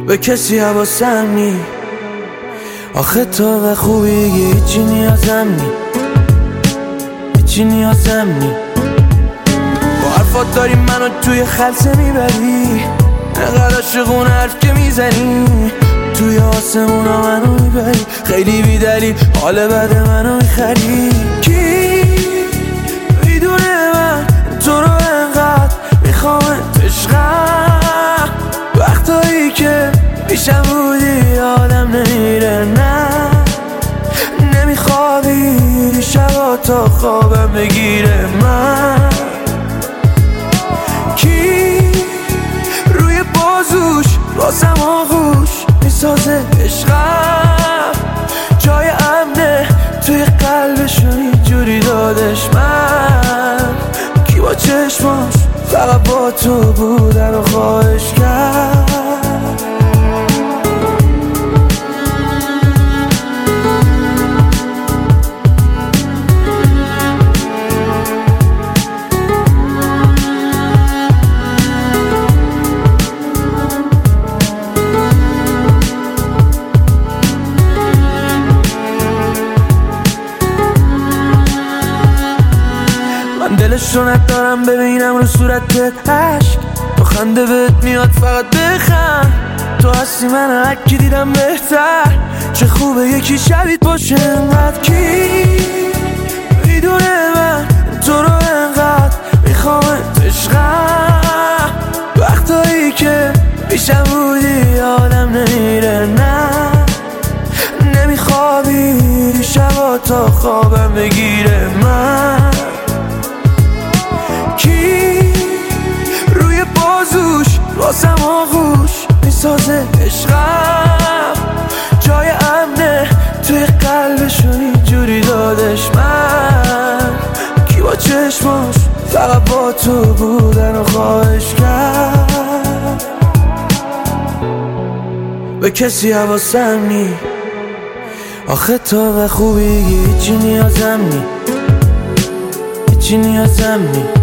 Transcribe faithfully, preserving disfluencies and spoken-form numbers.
به کسی حواسم نی. آخه تو و خوبی هیچی نیازم نی، هیچی نیازم نی. با حرفات داری منو توی خلسه میبری، انقدر عاشقون حرف که میزنی، توی آسمونا منو میبری، خیلی بیدلی حال بد منو میخری. کی میدونه من تو رو انقدر میخوام عشقم، وقتایی که پیشم بودی آدم نمیره، نه نمیخوابی شبا تا خوابم بگیره. من کی روی بازوش واسم آغوش میسازه عشقم، جای امنه توی قلبشون اینجوری دادش. من کی با چشماش فقط با تو بودن و خواهش کرد. دلش رو ندارم ببینم رو صورتت عشق، تو خنده بهت میاد فقط بخند، تو هستی من هرکی دیدم بهتر، چه خوبه یکی شبیت باشه انقدر. کی میدونه من تو رو انقدر میخوامت عشقم، وقتایی که پیشم بودی آدم نمیره، نه نمیخوابی شبا تا خوابم بگیره. من کی روی بازوش واسم آغوش میسازه عشقم، جای امنه توی قلبشون اینجوری دادش. من کی با چشماش فقط با تو بودن و خواهش کرد. به کسی حواسم نی، آخه تو و خوبی هیچی نیازم نی، هیچی نیازم نی.